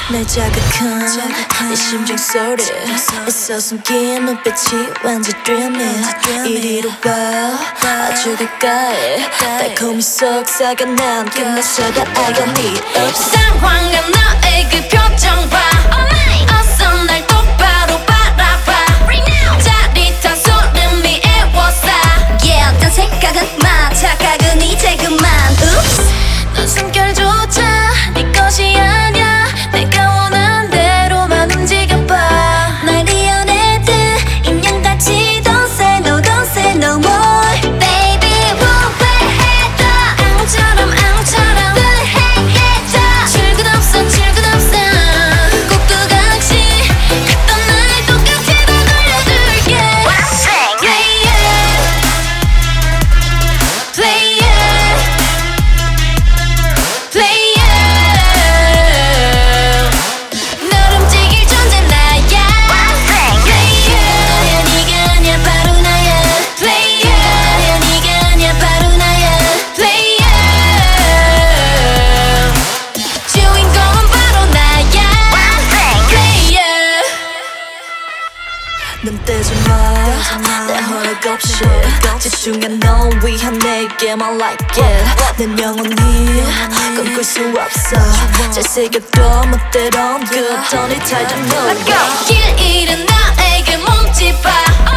날 자극한 내 심장 소리 애써 숨긴 눈빛이 왠지 dreamy 이리로 와 아주 가까이 달콤히 속삭여난 끝났어도 I got need 상황한 너의 그 표정 봐 어서 날 똑바로 바라봐 짜릿한 소름이 애워싸 Yeah 딴 생각은 마 착각은 이제 그만 Oops 넌 숨결조차 네 것이 아냐 내가 원하는 대로만 움직여봐 날 이어내듯 인형같이 Don't say no don't say no more Baby 후회해도 아무처럼 후회해도 출근 없어 꼭 똑같이 갔던 날 똑같이 다 돌려줄게 Play it Play it Play it 널 움직일 존재 나야 Play it 네가 아니야 바로 나야 Play it 네가 아니야 바로 나야 Play it 주인공은 바로 나야 Play it 눈 떼지 마내 허락 없이 집중해 널 위한 내게만 like it 난 영원히 꿈꿀 수 없어 잘 새겨둬 멋대로 그 톤이 탈 좀 Let's go 길 잃은 나에게 몸짓 봐